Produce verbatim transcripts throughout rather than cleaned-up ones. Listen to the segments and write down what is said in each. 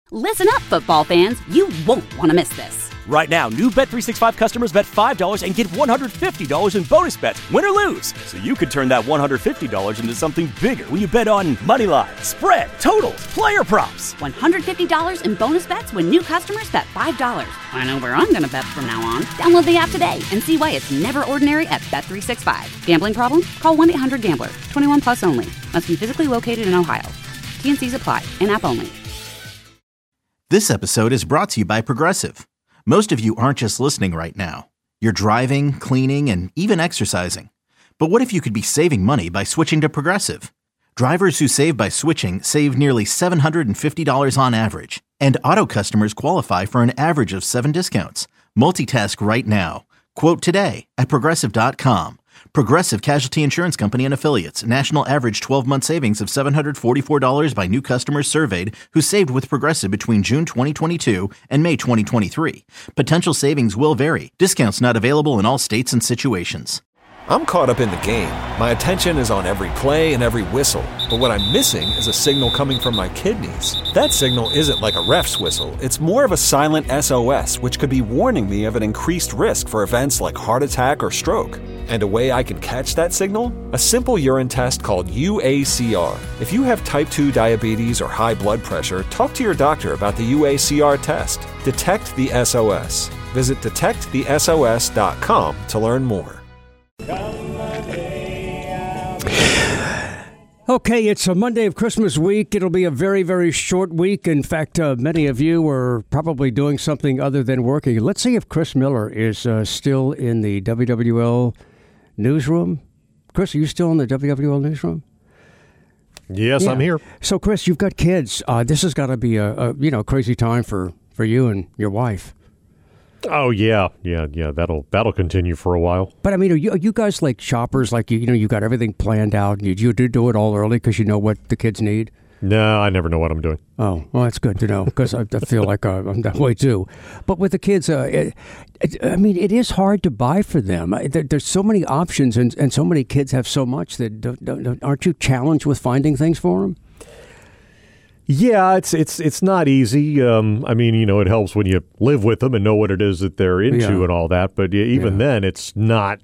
Listen up, football fans. You won't want to miss this. Right now, new Bet three sixty-five customers bet five dollars and get one hundred fifty dollars in bonus bets, win or lose. So you could turn that one hundred fifty dollars into something bigger when you bet on money line, spread, totals, player props. one hundred fifty dollars in bonus bets when new customers bet five dollars. I know where I'm going to bet from now on. Download the app today and see why it's never ordinary at Bet three sixty-five. Gambling problem? Call one eight hundred gambler. twenty-one plus only. Must be physically located in Ohio. T N Cs apply. In-app only. This episode is brought to you by Progressive. Most of you aren't just listening right now. You're driving, cleaning, and even exercising. But what if you could be saving money by switching to Progressive? Drivers who save by switching save nearly seven hundred fifty dollars on average. And auto customers qualify for an average of seven discounts. Multitask right now. Quote today at Progressive dot com. Progressive Casualty Insurance Company and Affiliates. National average twelve-month savings of seven hundred forty-four dollars by new customers surveyed who saved with Progressive between June twenty twenty-two and May twenty twenty-three. Potential savings will vary. Discounts not available in all states and situations. I'm caught up in the game. My attention is on every play and every whistle. But what I'm missing is a signal coming from my kidneys. That signal isn't like a ref's whistle. It's more of a silent S O S, which could be warning me of an increased risk for events like heart attack or stroke. And a way I can catch that signal? A simple urine test called U A C R. If you have type two diabetes or high blood pressure, talk to your doctor about the U A C R test. Detect the S O S. Visit detect the S O S dot com to learn more. Okay, it's a Monday of Christmas week. It'll be a very, very short week. In fact, uh, many of you are probably doing something other than working. Let's see if Chris Miller is uh, still in the W W L newsroom. Chris, are you still in the W W L newsroom? Yes, yeah. I'm here. So, Chris, you've got kids. Uh, this has got to be a, a you know crazy time for, for you and your wife. Oh yeah, yeah, yeah. That'll that'll continue for a while. But I mean, are you, are you guys like shoppers? Like you, you know, you got everything planned out. And you you do do it all early because you know what the kids need. No, I never know what I'm doing. Oh, well, that's good to know because I, I feel like uh, I'm that way too. But with the kids, uh, it, it, I mean, it is hard to buy for them. There, there's so many options, and, and so many kids have so much that don't, don't, aren't you challenged with finding things for them? Yeah, it's it's it's not easy. Um, I mean, you know, it helps when you live with them and know what it is that they're into Yeah. and all that. But yeah, even Yeah. then, it's not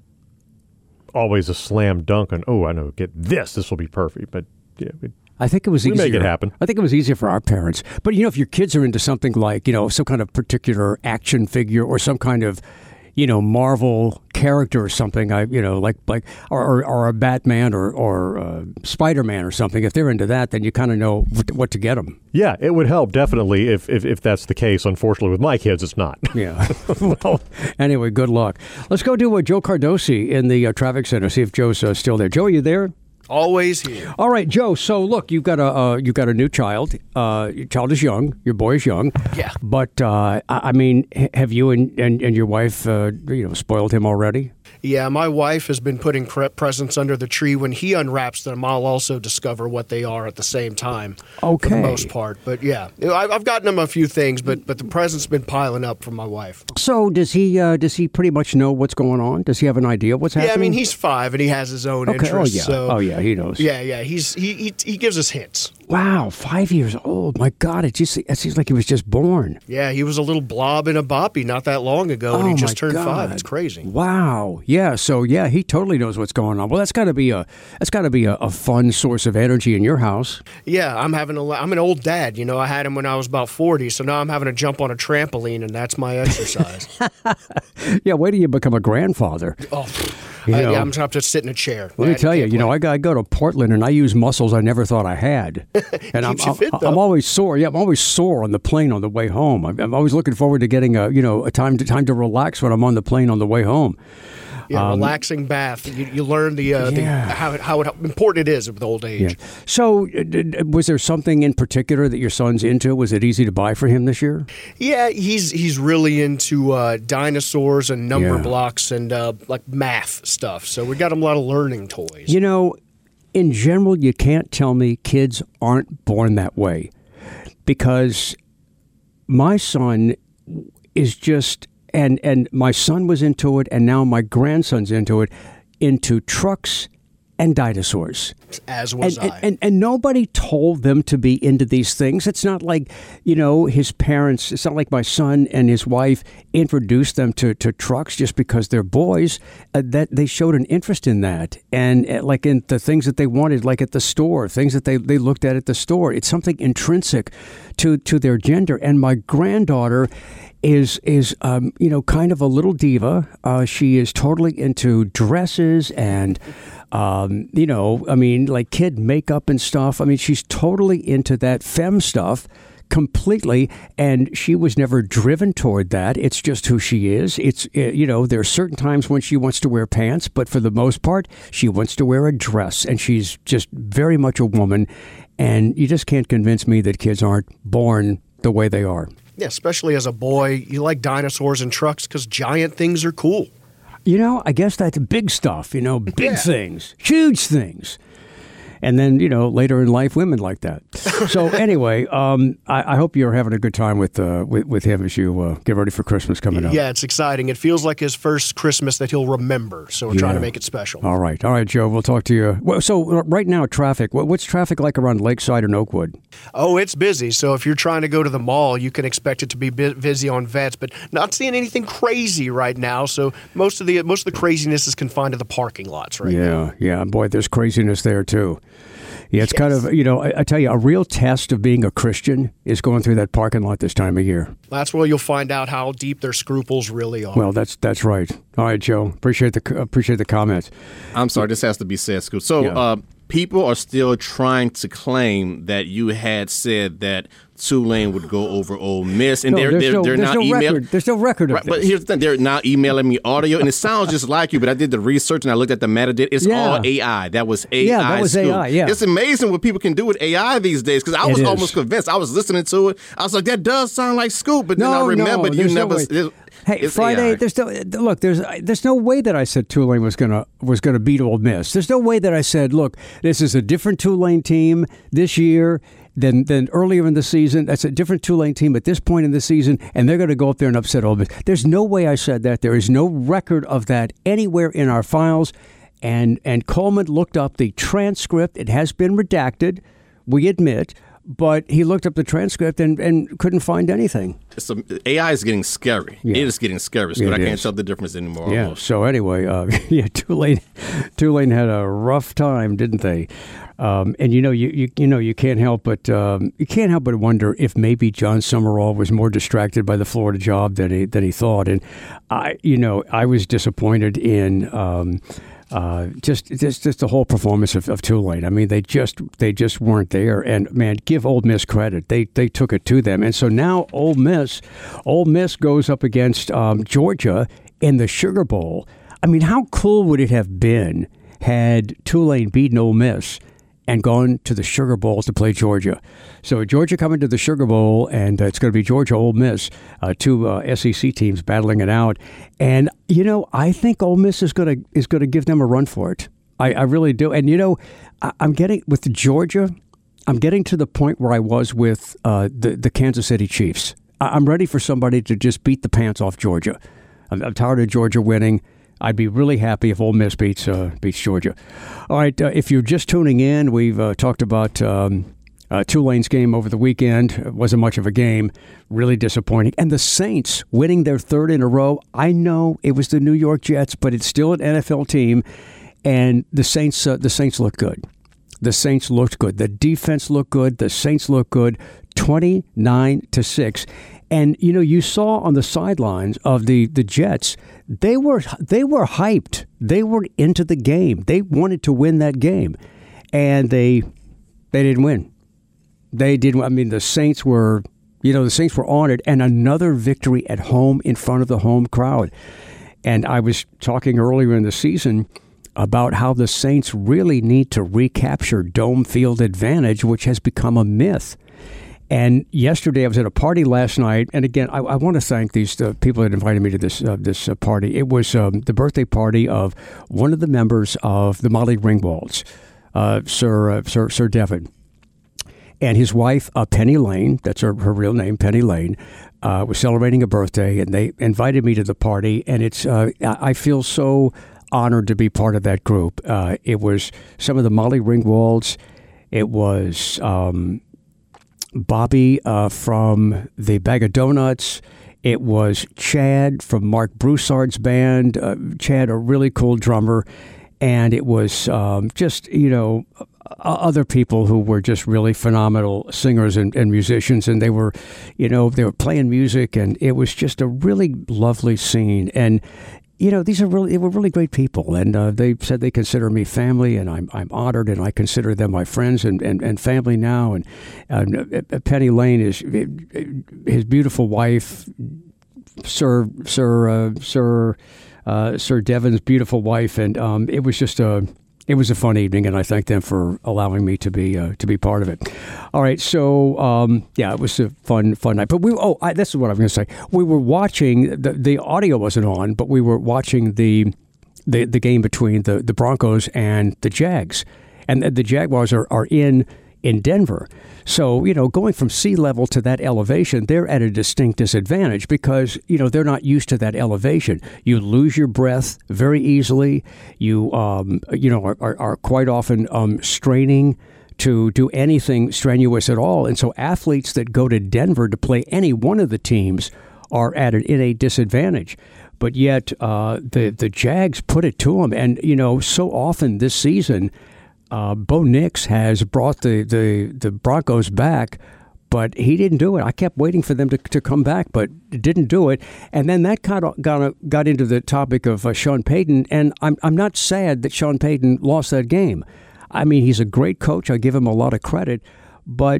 always a slam dunk on, oh, I know, get this. This will be perfect. But yeah, it, I think it was we easier. make it happen. I think it was easier for our parents. But, you know, if your kids are into something like, you know, some kind of particular action figure or some kind of, you know, Marvel character or something, I, you know, like, like, or, or, or a Batman or, or uh, Spider-Man or something, if they're into that, then you kind of know what to get them. Yeah, it would help, definitely, if, if, if that's the case. Unfortunately, with my kids, it's not. Yeah. Well, anyway, good luck. Let's go to uh, Joe Cardosi in the uh, traffic center, see if Joe's uh, still there. Joe, are you there? Always here. All right, Joe. So look, you've got a uh, you've got a new child. Uh, your child is young. Your boy is young. Yeah. But uh, I I mean, have you and, and, and your wife, uh, you know, spoiled him already? Yeah, my wife has been putting pre- presents under the tree. When he unwraps them, I'll also discover what they are at the same time. Okay. For the most part. But yeah, I- I've gotten him a few things, but but the presents been piling up from my wife. So does he uh, does he pretty much know what's going on? Does he have an idea what's happening? Yeah, I mean he's five and he has his own okay. interests. Oh yeah. So oh yeah, he knows. Yeah, yeah. He's he, he he gives us hints. Wow, five years old. My God, it just it seems like he was just born. Yeah, he was a little blob in a boppy not that long ago, and Oh, he just my turned God. five. It's crazy. Wow. Yeah. So yeah, he totally knows what's going on. Well, that's got to be a that's got to be a, a fun source of energy in your house. Yeah, I'm having a. I'm an old dad. You know, I had him when I was about forty, so now I'm having to jump on a trampoline, and that's my exercise. Yeah. Wait till you become a grandfather. Oh, You I, know. yeah, I'm going to sit in a chair. Let me I tell you, can't you know, play. I go, I go to Portland and I use muscles I never thought I had. And I'm, Keeps you fit, I'm, though. I'm always sore. Yeah, I'm always sore on the plane on the way home. I'm, I'm always looking forward to getting a, you know, a time to time to relax when I'm on the plane on the way home. Yeah, Um, relaxing bath. You, you learn the, uh, Yeah. the how it, how it, important it is with old age. Yeah. So, uh, d- d- was there something in particular that your son's into? Was it easy to buy for him this year? Yeah, he's he's really into uh, dinosaurs and number Yeah. blocks and uh, like math stuff. So we got him a lot of learning toys. You know, in general, you can't tell me kids aren't born that way, because my son is just, and and my son was into it, and now my grandson's into it, into trucks and dinosaurs. As was and, I. And, and, and nobody told them to be into these things. It's not like, you know, his parents, it's not like my son and his wife introduced them to, to trucks just because they're boys. Uh, that they showed an interest in that. And uh, like in the things that they wanted, like at the store, things that they, they looked at at the store. It's something intrinsic to, to their gender. And my granddaughter is, is um, you know, kind of a little diva. Uh, she is totally into dresses and... Um, you know, I mean, like kid makeup and stuff. I mean, she's totally into that femme stuff completely. And she was never driven toward that. It's just who she is. It's, you know, there are certain times when she wants to wear pants, but for the most part, she wants to wear a dress. And she's just very much a woman. And you just can't convince me that kids aren't born the way they are. Yeah, especially as a boy, you like dinosaurs and trucks because giant things are cool. You know, I guess that's big stuff, you know, big Yeah. things, huge things. And then, you know, later in life, women like that. So anyway, um, I, I hope you're having a good time with uh, with, with him as you uh, get ready for Christmas coming up. Yeah, it's exciting. It feels like his first Christmas that he'll remember, so we're trying Yeah. to make it special. All right. All right, Joe, we'll talk to you. Well, so uh, right now, traffic, what, what's traffic like around Lakeside and Oakwood? Oh, it's busy. So if you're trying to go to the mall, you can expect it to be bu- busy on Vets, but not seeing anything crazy right now. So most of the most of the craziness is confined to the parking lots right now. Yeah, yeah. Boy, there's craziness there, too. Yeah, it's Yes. kind of, you know, I, I tell you, a real test of being a Christian is going through that parking lot this time of year. That's where you'll find out how deep their scruples really are. Well, that's that's right. All right, Joe. Appreciate the appreciate the comments. I'm sorry, this has to be said, Scoop. So, Yeah. uh, people are still trying to claim that you had said that Tulane would go over Ole Miss, and No, they're there's they're, no, they're there's not no emailing. record. There's no record of Right, but this. here's the thing: they're now emailing me audio, and it sounds just like you. But I did the research and I looked at the metadata. It's Yeah. all A I. That was A I. Yeah, that was Scoop. A I, yeah. It's amazing what people can do with A I these days. Because I It was is. almost convinced. I was listening to it. I was like, that does sound like Scoop. But then No, I remembered no, you there's no never. way. it- Hey, it's Friday. A I. There's no look. There's there's no way that I said Tulane was gonna was gonna beat Ole Miss. There's no way that I said, look, this is a different Tulane team this year than than earlier in the season. That's a different Tulane team at this point in the season, and they're going to go up there and upset Ole Miss. There's no way I said that. There is no record of that anywhere in our files. And and Coleman looked up the transcript. It has been redacted, we admit. But he looked up the transcript and, and couldn't find anything. It's a, A I is getting scary. Yeah. It is getting scary. Scoop. It I can't is. tell the difference anymore. Yeah. almost. So anyway, uh, yeah, Tulane, Tulane had a rough time, didn't they? Um, and you know, you, you you know, you can't help but um, you can't help but wonder if maybe John Summerall was more distracted by the Florida job than he than he thought. And I, you know, I was disappointed in. Um, Uh, just, just, just the whole performance of, of Tulane. I mean, they just, they just weren't there. And man, give Ole Miss credit; they, they took it to them. And so now Ole Miss, Ole Miss goes up against um, Georgia in the Sugar Bowl. I mean, how cool would it have been had Tulane beaten Ole Miss and gone to the Sugar Bowl to play Georgia? So Georgia coming to the Sugar Bowl, and uh, it's going to be Georgia Ole Miss, uh, two uh, S E C teams battling it out. And you know, I think Ole Miss is going to is going to give them a run for it. I, I really do. And you know, I, I'm getting with Georgia. I'm getting to the point where I was with uh, the the Kansas City Chiefs. I, I'm ready for somebody to just beat the pants off Georgia. I'm, I'm tired of Georgia winning. I'd be really happy if Ole Miss beats uh, beats Georgia. All right, uh, if you're just tuning in, we've uh, talked about um, uh, Tulane's game over the weekend. It wasn't much of a game, really disappointing. And the Saints winning their third in a row. I know it was the New York Jets, but it's still an N F L team, and the Saints uh, the Saints looked good. The Saints looked good. The defense looked good. The Saints looked good. twenty-nine to six. And, you know, you saw on the sidelines of the, the Jets, they were they were hyped. They were into the game. They wanted to win that game. And they they didn't win. They didn't. I mean, the Saints were, you know, the Saints were on it. And another victory at home in front of the home crowd. And I was talking earlier in the season about how the Saints really need to recapture dome field advantage, which has become a myth. And yesterday, I was at a party last night, and again, I, I want to thank these uh, people that invited me to this uh, this uh, party. It was um, the birthday party of one of the members of the Molly Ringwalds, uh, Sir, uh, Sir Sir Devin, and his wife, uh, Penny Lane. That's her, her real name, Penny Lane. Uh, was celebrating a birthday, and they invited me to the party. And it's uh, I feel so honored to be part of that group. Uh, it was some of the Molly Ringwalds. It was um, Bobby uh, from the Bag of Donuts. It was Chad from Mark Broussard's band. Uh, Chad, a really cool drummer. And it was um, just, you know, other people who were just really phenomenal singers and, and musicians. And they were, you know, they were playing music. And it was just a really lovely scene. And, you know, these are really, they were really great people. And uh, they said they consider me family. And I'm I'm honored. And I consider them my friends and, and, and family now. And uh, Penny Lane is his beautiful wife, Sir, Sir, uh, Sir... Uh, Sir Devon's beautiful wife, and um, it was just a it was a fun evening, and I thank them for allowing me to be uh, to be part of it. All right, so um, yeah, it was a fun fun night. But we oh, I, this is what I'm going to say. We were watching the the audio wasn't on, but we were watching the the, the game between the, the Broncos and the Jags, and the, the Jaguars are, are in. in Denver. So, you know, going from sea level to that elevation, they're at a distinct disadvantage because, you know, they're not used to that elevation. You lose your breath very easily. You, um, you know, are, are, are quite often um, straining to do anything strenuous at all. And so athletes that go to Denver to play any one of the teams are at an, in a disadvantage. But yet uh, the, the Jags put it to them. And, you know, so often this season, Uh, Bo Nix has brought the, the, the Broncos back, but he didn't do it. I kept waiting for them to, to come back, but didn't do it. And then that kind of got, got into the topic of uh, Sean Payton, and I'm I'm not sad that Sean Payton lost that game. I mean, he's a great coach. I give him a lot of credit, but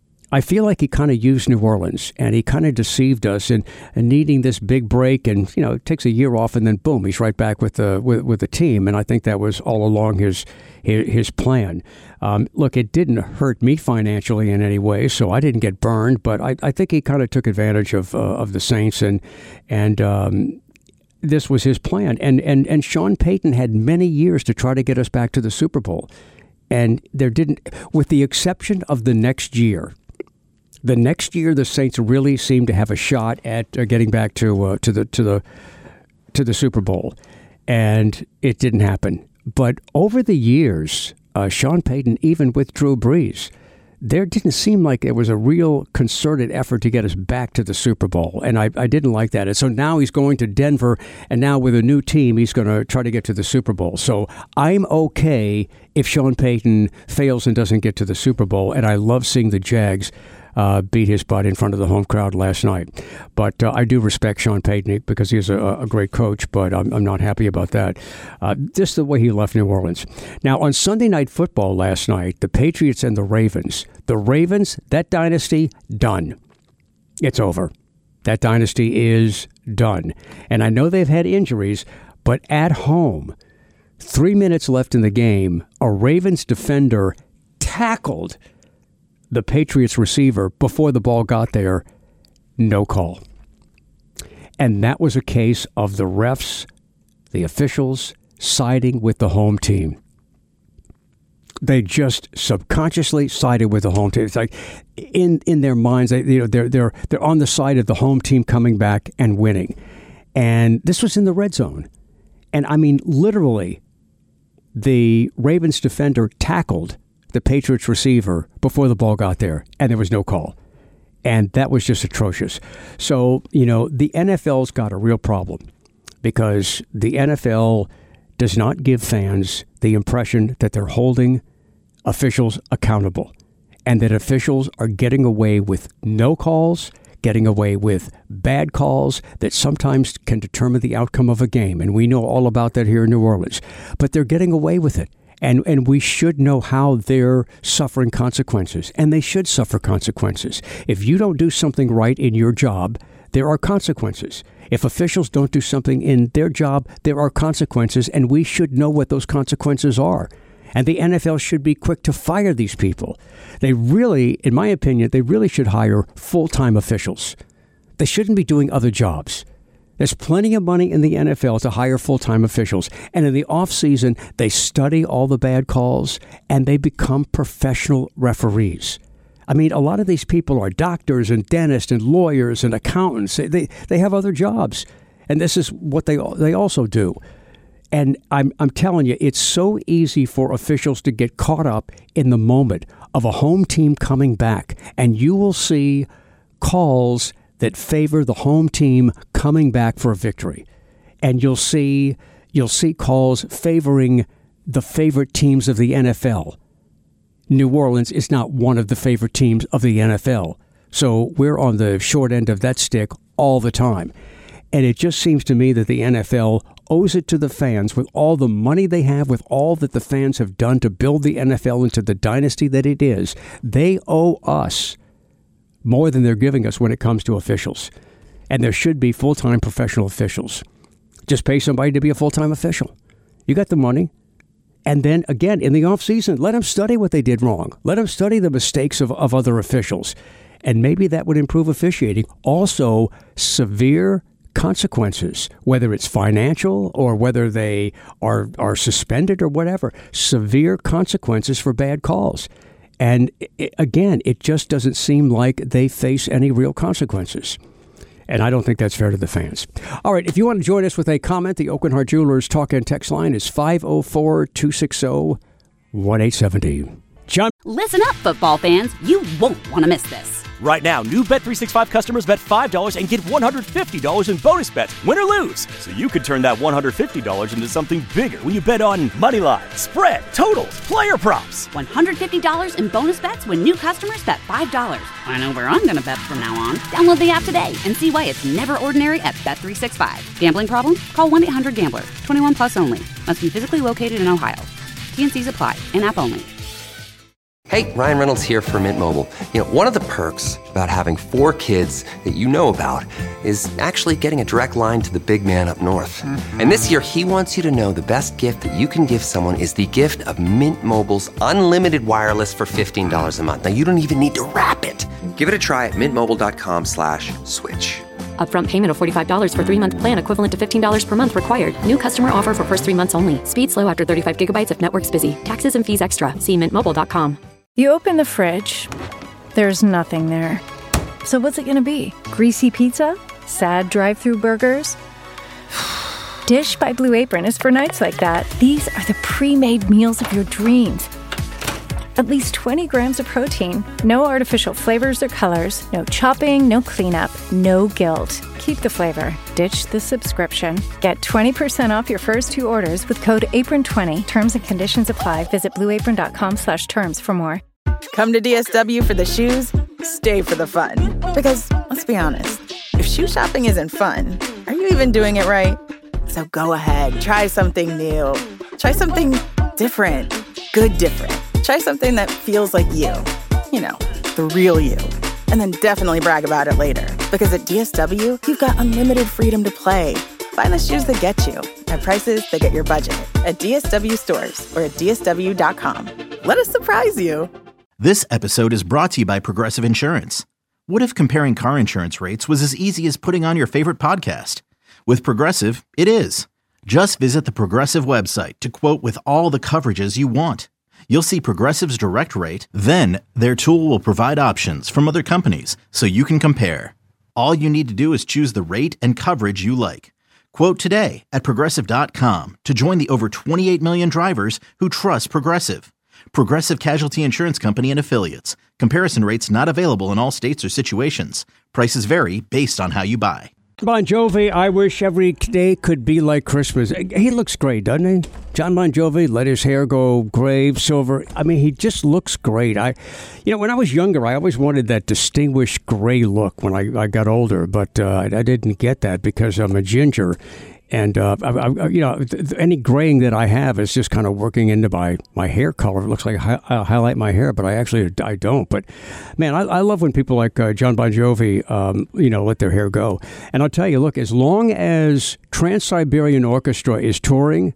I feel like he kind of used New Orleans, and he kind of deceived us in, in needing this big break. And, you know, it takes a year off, and then boom, he's right back with the with, with the team. And I think that was all along his his, his plan. Um, look, it didn't hurt me financially in any way, so I didn't get burned. But I, I think he kind of took advantage of uh, of the Saints, and and um, this was his plan. And and and Sean Payton had many years to try to get us back to the Super Bowl, and there didn't, with the exception of the next year. The next year, the Saints really seemed to have a shot at uh, getting back to uh, to the to the to the Super Bowl, and it didn't happen. But over the years, uh, Sean Payton, even with Drew Brees, there didn't seem like there was a real concerted effort to get us back to the Super Bowl, and I, I didn't like that. And so now he's going to Denver, and now with a new team, he's going to try to get to the Super Bowl. So I'm okay if Sean Payton fails and doesn't get to the Super Bowl, and I love seeing the Jags Uh, beat his butt in front of the home crowd last night. But uh, I do respect Sean Payton because he's a, a great coach, but I'm, I'm not happy about that. Uh, just the way he left New Orleans. Now, on Sunday Night Football last night, the Patriots and the Ravens. The Ravens, that dynasty, done. It's over. That dynasty is done. And I know they've had injuries, but at home, three minutes left in the game, a Ravens defender tackled the Patriots receiver before the ball got there, no call. And that was a case of the refs, the officials, siding with the home team. They just subconsciously sided with the home team. It's like in in their minds, they, you know, they're they're they're on the side of the home team coming back and winning. And this was in the red zone. And I mean, literally, the Ravens defender tackled the Patriots receiver before the ball got there, and there was no call. And that was just atrocious. So, you know, the N F L's got a real problem because the N F L does not give fans the impression that they're holding officials accountable and that officials are getting away with no calls, getting away with bad calls that sometimes can determine the outcome of a game. And we know all about that here in New Orleans. But they're getting away with it. And and we should know how they're suffering consequences. And they should suffer consequences. If you don't do something right in your job, there are consequences. If officials don't do something in their job, there are consequences. And we should know what those consequences are. And the N F L should be quick to fire these people. They really, in my opinion, they really should hire full-time officials. They shouldn't be doing other jobs. There's plenty of money in the N F L to hire full-time officials. And in the offseason, they study all the bad calls and they become professional referees. I mean, a lot of these people are doctors and dentists and lawyers and accountants. They they have other jobs. And this is what they they also do. And I'm I'm telling you, it's so easy for officials to get caught up in the moment of a home team coming back. And you will see calls that favor the home team coming back for a victory. And you'll see you'll see calls favoring the favorite teams of the N F L. New Orleans is not one of the favorite teams of the N F L. So we're on the short end of that stick all the time. And it just seems to me that the N F L owes it to the fans, with all the money they have, with all that the fans have done to build the N F L into the dynasty that it is. They owe us more than they're giving us when it comes to officials. And there should be full-time professional officials. Just pay somebody to be a full-time official. You got the money. And then, again, in the offseason, let them study what they did wrong. Let them study the mistakes of, of other officials. And maybe that would improve officiating. Also, severe consequences, whether it's financial or whether they are are suspended or whatever, severe consequences for bad calls. And it, again, it just doesn't seem like they face any real consequences. And I don't think that's fair to the fans. All right, if you want to join us with a comment, the Aucoin Hart Jewelers talk and text line is five oh four, two six zero, one eight seven zero. John. Listen up, football fans. You won't want to miss this. Right now, new Bet three sixty-five customers bet five dollars and get one hundred fifty dollars in bonus bets, win or lose. So you could turn that one hundred fifty dollars into something bigger when you bet on money line, spread, totals, player props. one hundred fifty dollars in bonus bets when new customers bet five dollars. I know where I'm going to bet from now on. Download the app today and see why it's never ordinary at Bet three sixty-five. Gambling problem? Call one eight hundred gambler. twenty-one plus only. Must be physically located in Ohio. T N Cs apply. In-app only. Hey, Ryan Reynolds here for Mint Mobile. You know, one of the perks about having four kids that you know about is actually getting a direct line to the big man up north. Mm-hmm. And this year, he wants you to know the best gift that you can give someone is the gift of Mint Mobile's unlimited wireless for fifteen dollars a month. Now, you don't even need to wrap it. Give it a try at mintmobile.com slash switch. Upfront payment of forty-five dollars for three-month plan equivalent to fifteen dollars per month required. New customer offer for first three months only. Speed slow after thirty-five gigabytes if network's busy. Taxes and fees extra. See mint mobile dot com. You open the fridge, there's nothing there. So what's it gonna be? Greasy pizza? Sad drive-thru burgers? Dish by Blue Apron is for nights like that. These are the pre-made meals of your dreams. At least twenty grams of protein, no artificial flavors or colors, no chopping, no cleanup, no guilt. Keep the flavor. Ditch the subscription. Get twenty percent off your first two orders with code apron twenty. Terms and conditions apply. Visit blueapron.com slash terms for more. Come to D S W for the shoes, stay for the fun. Because, let's be honest, if shoe shopping isn't fun, are you even doing it right? So go ahead, try something new. Try something different. Good different. Try something that feels like you. You know, the real you. And then definitely brag about it later. Because at D S W, you've got unlimited freedom to play. Find the shoes that get you at prices that get your budget at D S W stores or at D S W dot com. Let us surprise you. This episode is brought to you by Progressive Insurance. What if comparing car insurance rates was as easy as putting on your favorite podcast? With Progressive, it is. Just visit the Progressive website to quote with all the coverages you want. You'll see Progressive's direct rate, then their tool will provide options from other companies so you can compare. All you need to do is choose the rate and coverage you like. Quote today at Progressive dot com to join the over twenty-eight million drivers who trust Progressive. Progressive Casualty Insurance Company and Affiliates. Comparison rates not available in all states or situations. Prices vary based on how you buy. Bon Jovi, I wish every day could be like Christmas. He looks great, doesn't he? John Bon Jovi let his hair go gray, silver. I mean, he just looks great. I, you know, when I was younger, I always wanted that distinguished gray look when I, I got older, but uh, I, I didn't get that because I'm a ginger. And, uh, I, I, you know, th- th- any graying that I have is just kind of working into my, my hair color. It looks like I, I highlight my hair, but I actually I don't. But, man, I, I love when people like uh, John Bon Jovi, um, you know, let their hair go. And I'll tell you, look, as long as Trans-Siberian Orchestra is touring,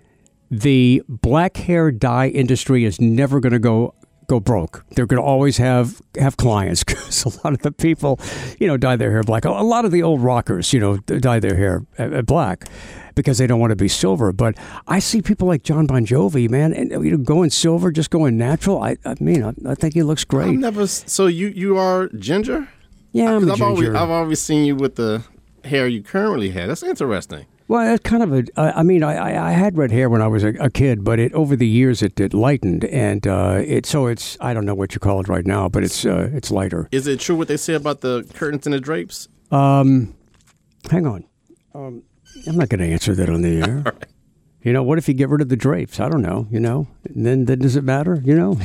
the black hair dye industry is never going to go go broke. They're going to always have have clients because a lot of the people, you know, dye their hair black. A lot of the old rockers, you know, dye their hair uh, black because they don't want to be silver. But I see people like John Bon Jovi, man, and you know, going silver, just going natural. I, I mean, I, I think he looks great. I've never. So you you are ginger? Yeah, I'm a I've ginger. Always, I've always seen you with the hair you currently have. That's interesting. Well, that's kind of a. I mean, I, I had red hair when I was a, a kid, but it over the years it, it lightened, and uh, it so it's I don't know what you call it right now, but it's uh, it's lighter. Is it true what they say about the curtains and the drapes? Um, hang on, um, I'm not going to answer that on the air. Right. You know, what if you get rid of the drapes? I don't know. You know, and then then does it matter? You know.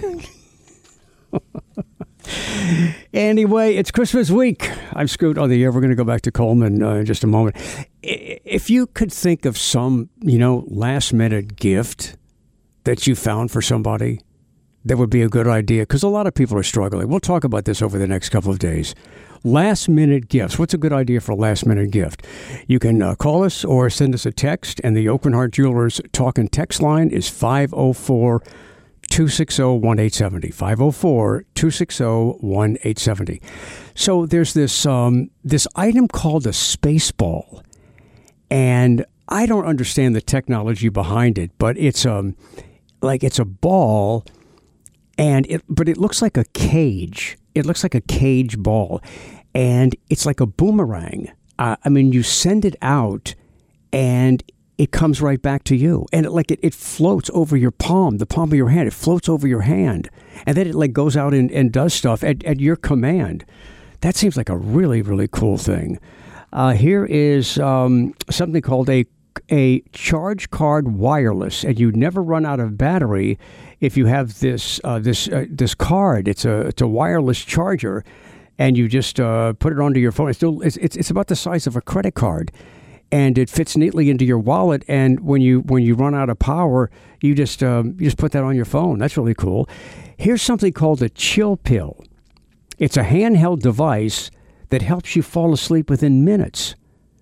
Anyway, it's Christmas week. I'm Scoot on the air. We're going to go back to Coleman uh, in just a moment. If you could think of some, you know, last minute gift that you found for somebody, that would be a good idea, because a lot of people are struggling. We'll talk about this over the next couple of days. Last minute gifts. What's a good idea for a last minute gift? You can uh, call us or send us a text, and the Oakland Heart Jewelers talk and text line is five oh four, two six zero, one eight seven zero. five oh four, two six zero, one eight seven zero. So there's this um, this item called a space ball, and I don't understand the technology behind it, but it's um like it's a ball, and it but it looks like a cage. It looks like a cage ball, and it's like a boomerang. Uh, I mean, you send it out, and it comes right back to you. And it, like it, it floats over your palm, the palm of your hand. It floats over your hand. And then it like goes out and, and does stuff at, at your command. That seems like a really, really cool thing. Uh, here is um, something called a a Charge Card Wireless. And you never run out of battery if you have this uh, this uh, this card. It's a it's a wireless charger. And you just uh, put it onto your phone. It's, still, it's, it's, it's about the size of a credit card. And it fits neatly into your wallet. And when you when you run out of power, you just um, you just put that on your phone. That's really cool. Here's something called a chill pill. It's a handheld device that helps you fall asleep within minutes.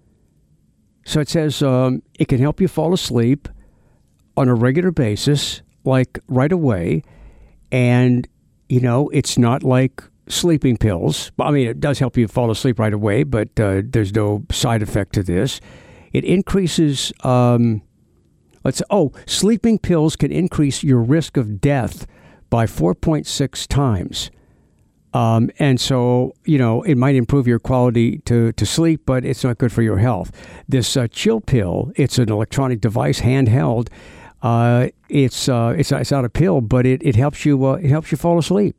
So it says um, it can help you fall asleep on a regular basis, like right away. And, you know, it's not like sleeping pills. I mean, it does help you fall asleep right away, but uh, there's no side effect to this. It increases, um, let's oh, sleeping pills can increase your risk of death by four point six times. Um, and so, you know, it might improve your quality to, to sleep, but it's not good for your health. This uh, chill pill, it's an electronic device, handheld. Uh, it's, uh, it's it's not a pill, but it, it helps you uh, it helps you fall asleep.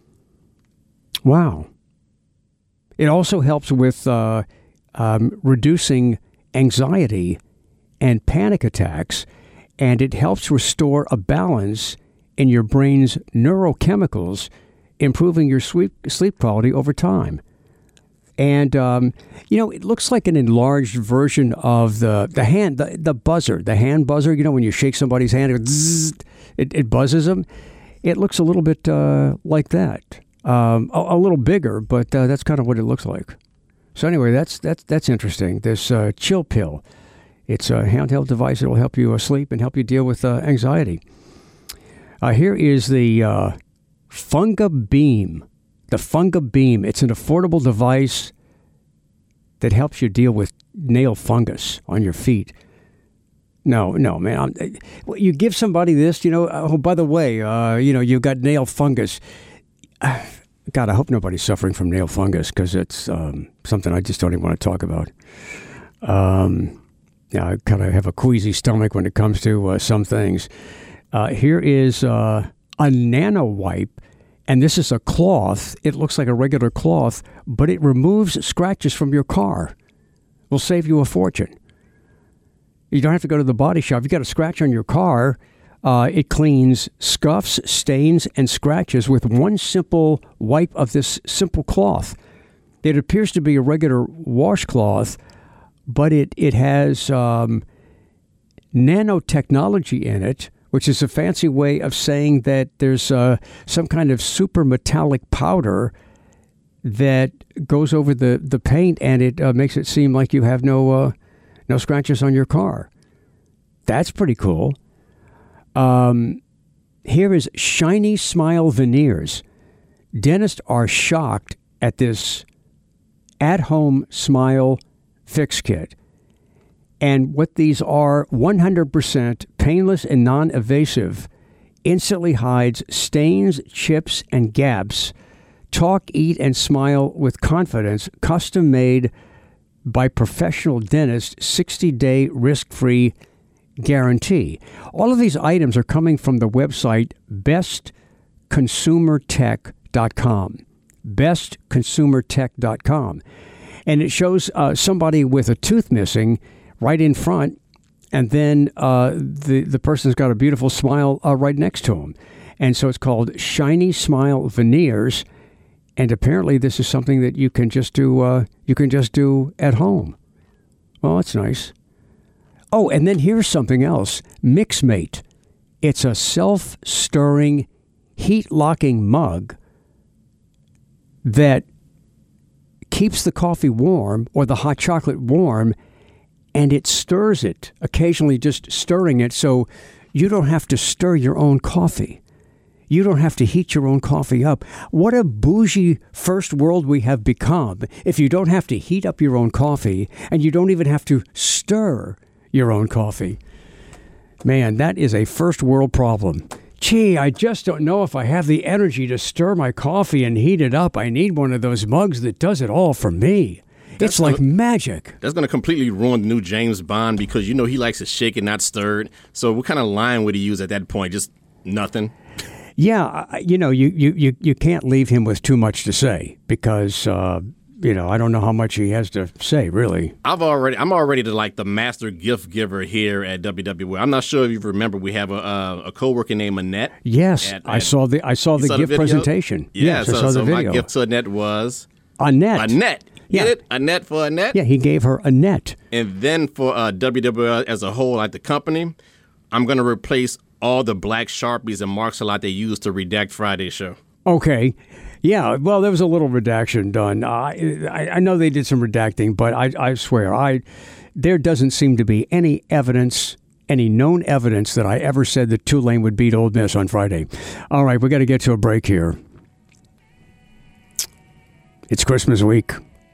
Wow. It also helps with uh, um, reducing anxiety and panic attacks, and it helps restore a balance in your brain's neurochemicals, improving your sleep, sleep quality over time. And, um, you know, it looks like an enlarged version of the, the hand, the, the buzzer, the hand buzzer. You know, when you shake somebody's hand, it, zzz, it, it buzzes them. It looks a little bit uh, like that. Um, a, a little bigger, but uh, that's kind of what it looks like. So anyway, that's that's that's interesting. This uh, chill pill, it's a handheld device that will help you uh, sleep and help you deal with uh, anxiety. Uh, here is the uh, Funga Beam. The Funga Beam. It's an affordable device that helps you deal with nail fungus on your feet. No, no, man. I'm, well, you give somebody this, you know. Oh, by the way, uh, you know, you've got nail fungus. God, I hope nobody's suffering from nail fungus, because it's um, something I just don't even want to talk about. Um, yeah, I kind of have a queasy stomach when it comes to uh, some things. Uh, here is uh, a nano wipe, and this is a cloth. It looks like a regular cloth, but it removes scratches from your car. Will save you a fortune. You don't have to go to the body shop. If you got a scratch on your car, Uh, it cleans scuffs, stains, and scratches with one simple wipe of this simple cloth. It appears to be a regular washcloth, but it, it has um, nanotechnology in it, which is a fancy way of saying that there's uh, some kind of super metallic powder that goes over the, the paint, and it uh, makes it seem like you have no uh, no scratches on your car. That's pretty cool. Um, here is Shiny Smile Veneers. Dentists are shocked at this at-home smile fix kit. And what these are, one hundred percent painless and non-invasive, instantly hides stains, chips, and gaps. Talk, eat, and smile with confidence, custom-made by professional dentist, sixty-day risk-free guarantee. All of these items are coming from the website best consumer tech dot com. best consumer tech dot com. And it shows uh, somebody with a tooth missing right in front, and then uh, the, the person's got a beautiful smile uh, right next to him. And so it's called Shiny Smile Veneers. And apparently this is something that you can just do uh, you can just do at home. Well, that's nice. Oh, and then here's something else. MixMate. It's a self-stirring, heat-locking mug that keeps the coffee warm or the hot chocolate warm, and it stirs it, occasionally just stirring it so you don't have to stir your own coffee. You don't have to heat your own coffee up. What a bougie first world we have become if you don't have to heat up your own coffee and you don't even have to stir your own coffee. Man, that is a first world problem. Gee, I just don't know if I have the energy to stir my coffee and heat it up. I need one of those mugs that does it all for me. That's it's like gonna, magic. That's going to completely ruin the new James Bond because, you know, he likes to shake it, not stirred. So what kind of line would he use at that point? Just nothing? Yeah, you know, you, you, you, you can't leave him with too much to say because, uh, you know, I don't know how much he has to say, really. I've already, I'm already the, like the master gift giver here at W W E. I'm not sure if you remember, we have a uh, a coworker named Annette. Yes, at, I at, saw the I saw the saw gift the presentation. Yeah, yes, so, I saw so the video. my gift to Annette was Annette. Annette. Yeah. Get it? Annette for Annette? Yeah, he gave her a net. And then for uh, W W E as a whole, like the company, I'm going to replace all the black Sharpies and marks a lot they use to redact Friday's show. Okay. Yeah, well, there was a little redaction done. Uh, I, I know they did some redacting, but I, I swear, I there doesn't seem to be any evidence, any known evidence that I ever said that Tulane would beat Ole Miss on Friday. All right, we got to get to a break here. It's Christmas week.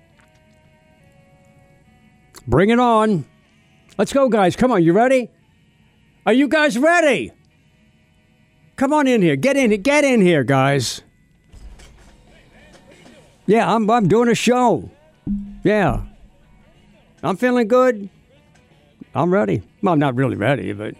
Bring it on. Let's go, guys. Come on, you ready? Are you guys ready? Come on in here. Get in. Get in here, guys. Yeah, I'm I'm doing a show. Yeah. I'm feeling good. I'm ready. Well, I'm not really ready, but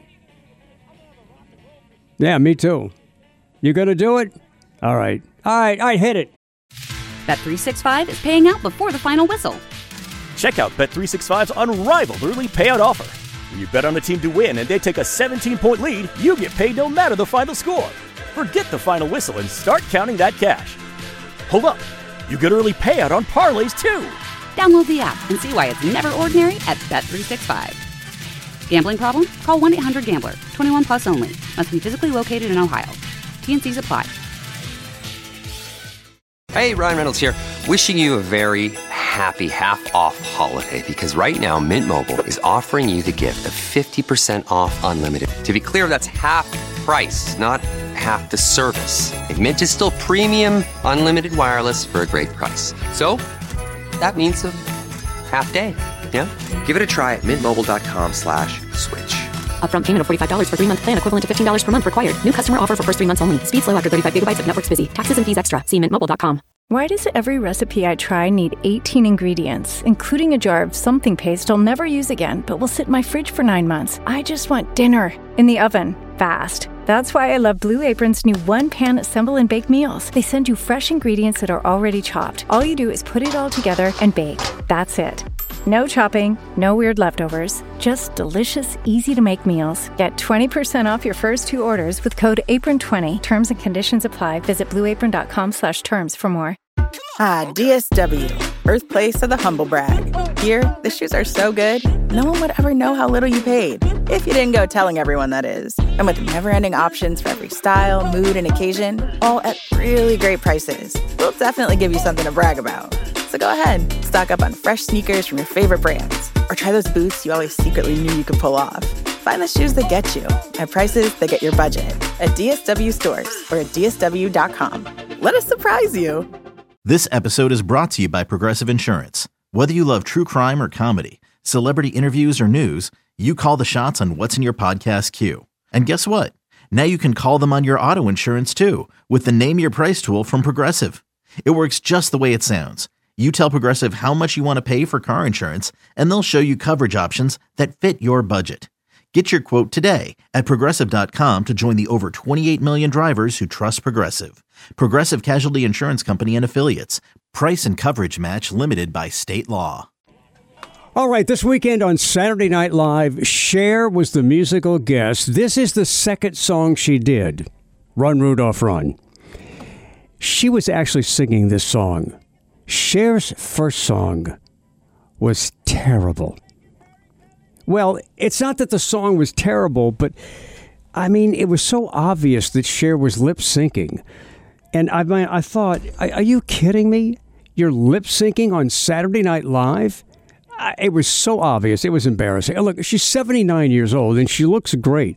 yeah, me too. You gonna do it? All right. All right, I hit it. Bet three sixty-five is paying out before the final whistle. Check out Bet three sixty-five's unrivaled early payout offer. When you bet on a team to win and they take a seventeen-point lead, you get paid no matter the final score. Forget the final whistle and start counting that cash. Hold up. You get early payout on parlays, too. Download the app and see why it's never ordinary at Bet three sixty-five. Gambling problem? Call one eight hundred gambler. twenty-one plus only. Must be physically located in Ohio. T N Cs apply. Hey, Ryan Reynolds here. Wishing you a very happy half-off holiday because right now Mint Mobile is offering you the gift of fifty percent off unlimited. To be clear, that's half price, not half the service. And Mint is still premium unlimited wireless for a great price. So that means a half day. Yeah? Give it a try at mintmobile.com slash switch. Upfront payment of forty-five dollars for three-month plan equivalent to fifteen dollars per month required. New customer offer for first three months only. Speed slow after thirty-five gigabytes if network's busy. Taxes and fees extra. See mint mobile dot com. Why does every recipe I try need eighteen ingredients, including a jar of something paste I'll never use again, but will sit in my fridge for nine months? I just want dinner in the oven, fast. That's why I love Blue Apron's new one-pan assemble and bake meals. They send you fresh ingredients that are already chopped. All you do is put it all together and bake. That's it. No chopping, no weird leftovers, just delicious, easy-to-make meals. Get twenty percent off your first two orders with code apron twenty. Terms and conditions apply. Visit blueapron.com slash terms for more. Ah, D S W, birthplace of the humble brag. Here, the shoes are so good, no one would ever know how little you paid. If you didn't go telling everyone, that is. And with never-ending options for every style, mood, and occasion, all at really great prices, we'll definitely give you something to brag about. So go ahead, stock up on fresh sneakers from your favorite brands, or try those boots you always secretly knew you could pull off. Find the shoes that get you at prices that get your budget at D S W stores or at D S W dot com. Let us surprise you. This episode is brought to you by Progressive Insurance. Whether you love true crime or comedy, celebrity interviews or news, you call the shots on what's in your podcast queue. And guess what? Now you can call them on your auto insurance too with the Name Your Price tool from Progressive. It works just the way it sounds. You tell Progressive how much you want to pay for car insurance, and they'll show you coverage options that fit your budget. Get your quote today at Progressive dot com to join the over twenty-eight million drivers who trust Progressive. Progressive Casualty Insurance Company and Affiliates. Price and coverage match limited by state law. All right, this weekend on Saturday Night Live, Cher was the musical guest. This is the second song she did, Run, Rudolph, Run. She was actually singing this song. Cher's first song was terrible. Well, it's not that the song was terrible, but I mean, it was so obvious that Cher was lip syncing. And I mean, I thought, are you kidding me? You're lip syncing on Saturday Night Live? It was so obvious. It was embarrassing. Look, she's seventy-nine years old and she looks great.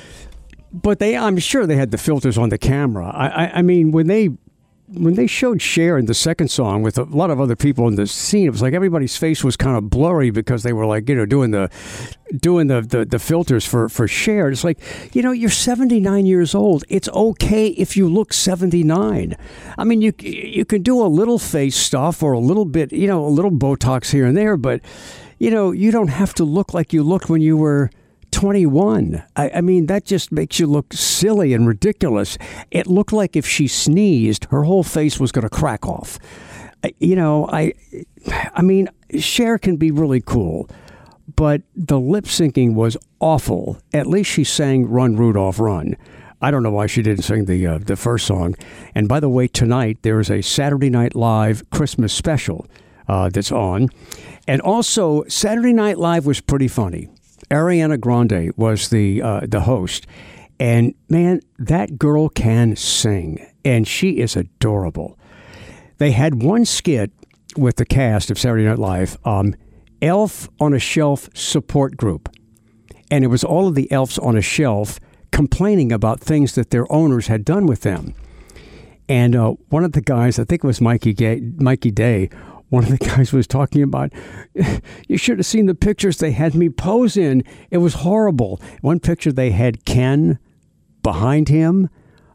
But they, I'm sure they had the filters on the camera. I, I, I mean, when they when they showed Cher in the second song with a lot of other people in the scene, it was like everybody's face was kind of blurry because they were like, you know, doing the doing the, the, the filters for, for Cher. It's like, you know, you're seventy-nine years old. It's okay if you look seventy-nine. I mean, you you can do a little face stuff or a little bit, you know, a little Botox here and there, but, you know, you don't have to look like you looked when you were twenty-one. I, I mean, that just makes you look silly and ridiculous. It looked like if she sneezed, her whole face was going to crack off. You know, I, I mean, Cher can be really cool, but the lip syncing was awful. At least she sang "Run, Rudolph, Run." I don't know why she didn't sing the uh, the first song. And by the way, tonight there is a Saturday Night Live Christmas special uh, that's on, and also Saturday Night Live was pretty funny. Ariana Grande was the uh, the host, and man, that girl can sing, and she is adorable. They had one skit with the cast of Saturday Night Live, um, Elf on a Shelf support group, and it was all of the elves on a shelf complaining about things that their owners had done with them. And uh, one of the guys, I think it was Mikey Gay, Mikey Day, one of the guys was talking about, you should have seen the pictures they had me pose in. It was horrible. One picture they had Ken behind him.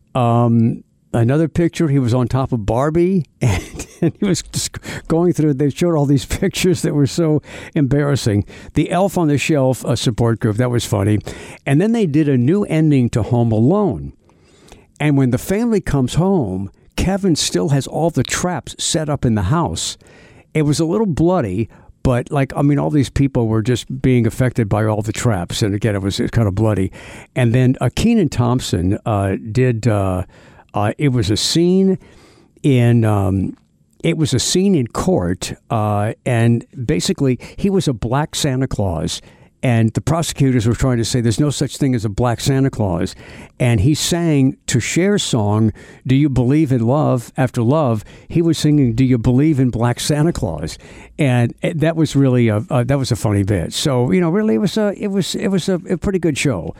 Um, another picture, he was on top of Barbie. And, and he was just going through, they showed all these pictures that were so embarrassing. The Elf on the Shelf uh, support group, that was funny. And then they did a new ending to Home Alone. And when the family comes home, Kevin still has all the traps set up in the house. It was a little bloody, but like, I mean, all these people were just being affected by all the traps. And again, it was, it was kind of bloody. And then uh, Kenan Thompson uh, did, uh, uh, it was a scene in, um, it was a scene in court. Uh, and basically, he was a black Santa Claus. And the prosecutors were trying to say there's no such thing as a black Santa Claus. And he sang to Cher's song, "Do You Believe in Love After Love?" He was singing, "Do You Believe in Black Santa Claus?" And that was really a, uh, that was a funny bit. So, you know, really it was a, it was, it was a, a pretty good show.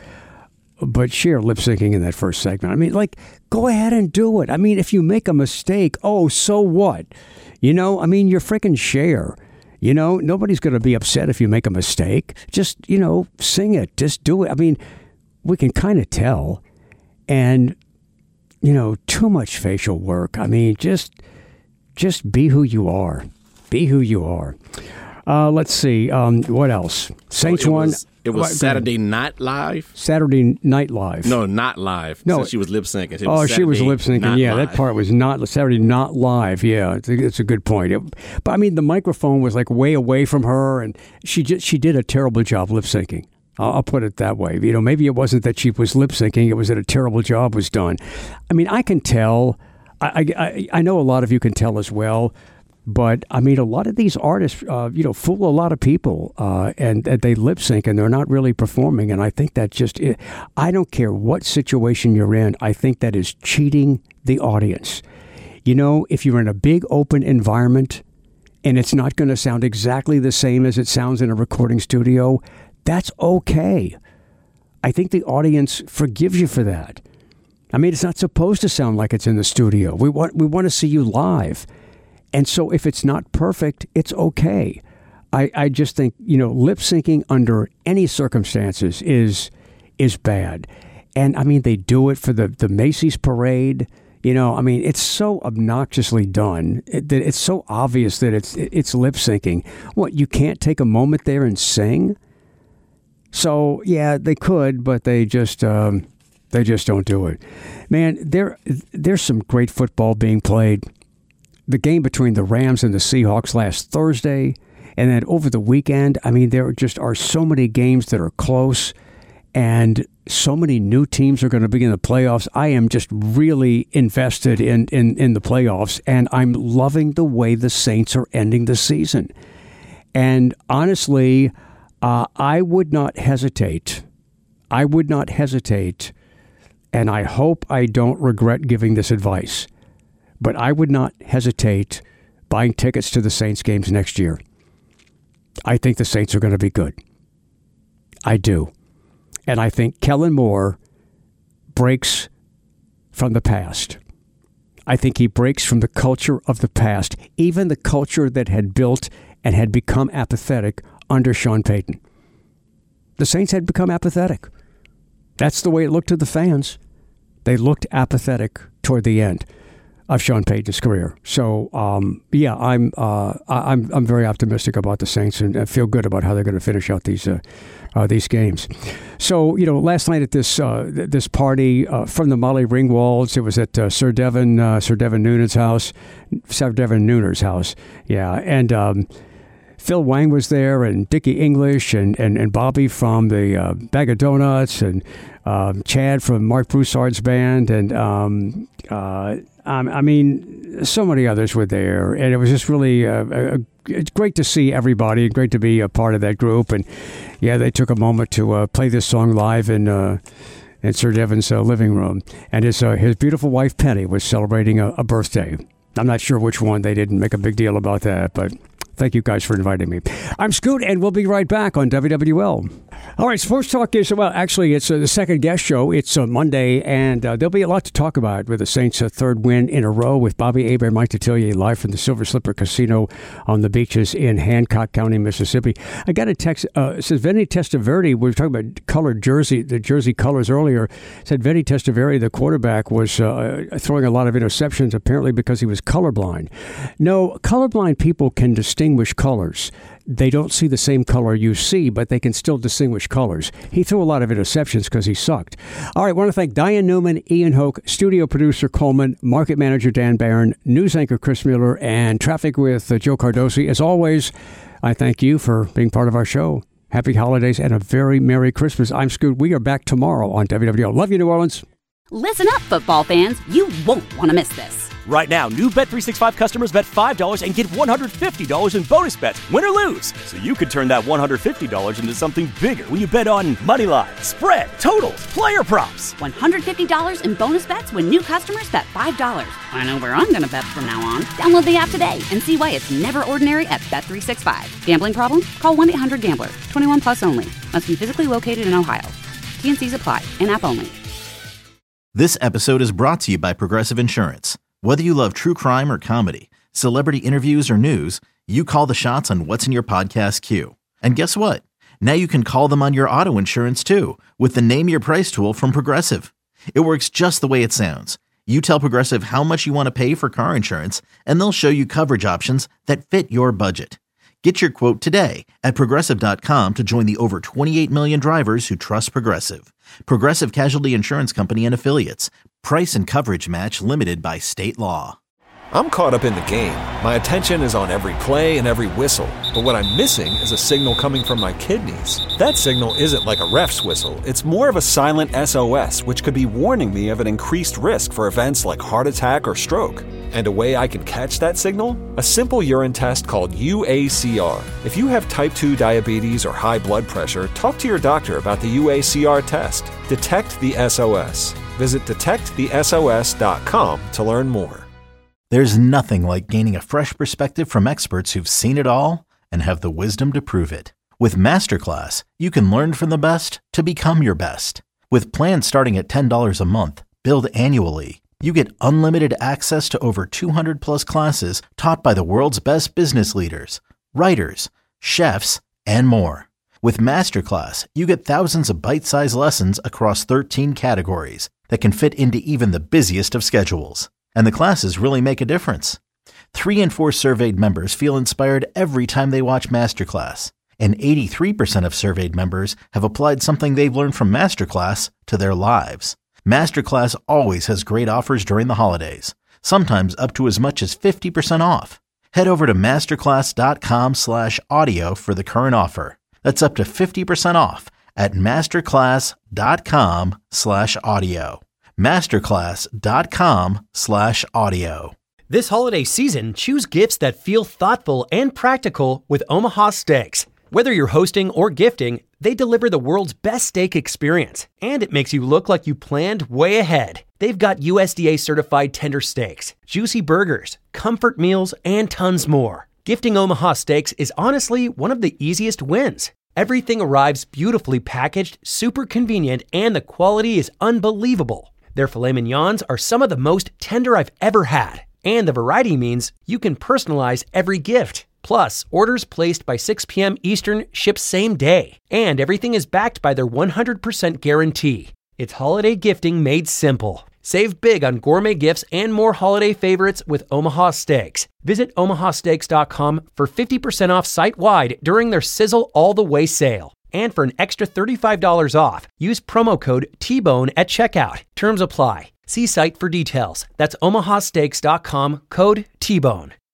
But Cher lip syncing in that first segment, I mean, like, go ahead and do it. I mean, if you make a mistake, oh, so what? You know, I mean, you're freaking Cher. You know, nobody's going to be upset if you make a mistake. Just, you know, sing it. Just do it. I mean, we can kind of tell. And, you know, too much facial work. I mean, just just be who you are. Be who you are. Uh, let's see. Um, what else? Saints oh, it won. Was, it was Saturday Night Live? Saturday Night Live. No, not live. No. So she was lip syncing. Oh, she was lip syncing. Yeah, live. That part was not Saturday Not Live. Yeah, it's a, it's a good point. It, but I mean, the microphone was like way away from her, and she just, she did a terrible job lip syncing. I'll, I'll put it that way. You know, maybe it wasn't that she was lip syncing; it was that a terrible job was done. I mean, I can tell. I I, I know a lot of you can tell as well. But, I mean, a lot of these artists, uh, you know, fool a lot of people uh, and, and they lip sync and they're not really performing. And I think that just, I don't care what situation you're in. I think that is cheating the audience. You know, if you're in a big open environment and it's not going to sound exactly the same as it sounds in a recording studio, that's okay. I think the audience forgives you for that. I mean, it's not supposed to sound like it's in the studio. We want, we want to see you live. And so if it's not perfect, it's okay. I, I just think, you know, lip syncing under any circumstances is is bad. And I mean, they do it for the, the Macy's parade. You know, I mean, it's so obnoxiously done that it's so obvious that it's it's lip syncing. What, you can't take a moment there and sing? So yeah, they could, but they just um, they just don't do it. Man, there there's some great football being played. The game between the Rams and the Seahawks last Thursday, and then over the weekend, I mean, there just are so many games that are close. And so many new teams are going to be in the playoffs. I am just really invested in, in, in the playoffs, and I'm loving the way the Saints are ending the season. And honestly, uh, I would not hesitate. I would not hesitate, and I hope I don't regret giving this advice, but I would not hesitate buying tickets to the Saints games next year. I think the Saints are going to be good. I do. And I think Kellen Moore breaks from the past. I think he breaks from the culture of the past, even the culture that had built and had become apathetic under Sean Payton. The Saints had become apathetic. That's the way it looked to the fans. They looked apathetic toward the end of Sean Payton's career. So, um, yeah, I'm uh, I'm I'm very optimistic about the Saints and I feel good about how they're going to finish out these uh, uh, these games. So, you know, last night at this uh, this party uh, from the Molly Ringwalds, it was at uh, Sir Devin uh, Sir Devin Noonan's house, Sir Devin Nooner's house, yeah, and. Um, Phil Wang was there, and Dickie English, and, and, and Bobby from the uh, Bag of Donuts, and um, Chad from Mark Broussard's band, and um, uh, I mean, so many others were there, and it was just really uh, a, it's great to see everybody, and great to be a part of that group. And yeah, they took a moment to uh, play this song live in uh, in Sir Devin's uh, living room, and his uh, his beautiful wife Penny was celebrating a, a birthday. I'm not sure which one. They didn't make a big deal about that, but. Thank you guys for inviting me. I'm Scoot, and we'll be right back on W W L. All right, Sports Talk is, well, actually, it's uh, the second guest show. It's uh, Monday, and uh, there'll be a lot to talk about with the Saints' uh, third win in a row with Bobby Aber and Mike Detillier live from the Silver Slipper Casino on the beaches in Hancock County, Mississippi. I got a text. Uh, it says Vinny Testaverde, we were talking about colored jersey, the jersey colors earlier, said Vinny Testaverde, the quarterback, was uh, throwing a lot of interceptions, apparently because he was colorblind. No, colorblind people can distinguish colors. They don't see the same color you see, but they can still distinguish colors. He threw a lot of interceptions because he sucked. All right, I want to thank Diane Newman, Ian Hoke, studio producer Coleman, market manager Dan Barron, news anchor Chris Mueller, and traffic with uh, Joe Cardosi. As always, I thank you for being part of our show. Happy holidays and a very Merry Christmas. I'm Scoot. We are back tomorrow on W W L. Love you, New Orleans. Listen up, football fans. You won't want to miss this. Right now, new Bet three sixty-five customers bet five dollars and get one hundred fifty dollars in bonus bets, win or lose. So you could turn that one hundred fifty dollars into something bigger when you bet on money line, spread, totals, player props. one hundred fifty dollars in bonus bets when new customers bet five dollars. I know where I'm going to bet from now on. Download the app today and see why it's never ordinary at Bet three sixty-five. Gambling problem? Call one eight hundred gambler. twenty-one plus only. Must be physically located in Ohio. T and C's apply. In-app only. This episode is brought to you by Progressive Insurance. Whether you love true crime or comedy, celebrity interviews or news, you call the shots on what's in your podcast queue. And guess what? Now you can call them on your auto insurance too with the Name Your Price tool from Progressive. It works just the way it sounds. You tell Progressive how much you want to pay for car insurance, and they'll show you coverage options that fit your budget. Get your quote today at Progressive dot com to join the over twenty-eight million drivers who trust Progressive. Progressive Casualty Insurance Company and Affiliates. Price and coverage match limited by state law. I'm caught up in the game. My attention is on every play and every whistle. But what I'm missing is a signal coming from my kidneys. That signal isn't like a ref's whistle. It's more of a silent S O S, which could be warning me of an increased risk for events like heart attack or stroke. And a way I can catch that signal? A simple urine test called U A C R. If you have type two diabetes or high blood pressure, talk to your doctor about the U A C R test. Detect the S O S. Visit detect the S O S dot com to learn more. There's nothing like gaining a fresh perspective from experts who've seen it all and have the wisdom to prove it. With Masterclass, you can learn from the best to become your best. With plans starting at ten dollars a month, billed annually, you get unlimited access to over two hundred plus classes taught by the world's best business leaders, writers, chefs, and more. With Masterclass, you get thousands of bite-sized lessons across thirteen categories, that can fit into even the busiest of schedules. And the classes really make a difference. Three in four surveyed members feel inspired every time they watch Masterclass. And eighty-three percent of surveyed members have applied something they've learned from Masterclass to their lives. Masterclass always has great offers during the holidays, sometimes up to as much as fifty percent off. Head over to masterclass.com slash audio for the current offer. That's up to fifty percent off at masterclass.com slash audio. masterclass.com slash audio. This holiday season, choose gifts that feel thoughtful and practical with Omaha Steaks. Whether you're hosting or gifting, they deliver the world's best steak experience, and it makes you look like you planned way ahead. They've got U S D A certified tender steaks, juicy burgers, comfort meals, and tons more. Gifting Omaha Steaks is honestly one of the easiest wins. Everything arrives beautifully packaged, super convenient, and the quality is unbelievable. Their filet mignons are some of the most tender I've ever had, and the variety means you can personalize every gift. Plus, orders placed by six p.m. Eastern ship same day, and everything is backed by their one hundred percent guarantee. It's holiday gifting made simple. Save big on gourmet gifts and more holiday favorites with Omaha Steaks. Visit omaha steaks dot com for fifty percent off site-wide during their Sizzle All the Way sale. And for an extra thirty-five dollars off, use promo code T bone at checkout. Terms apply. See site for details. That's omaha steaks dot com, code T bone.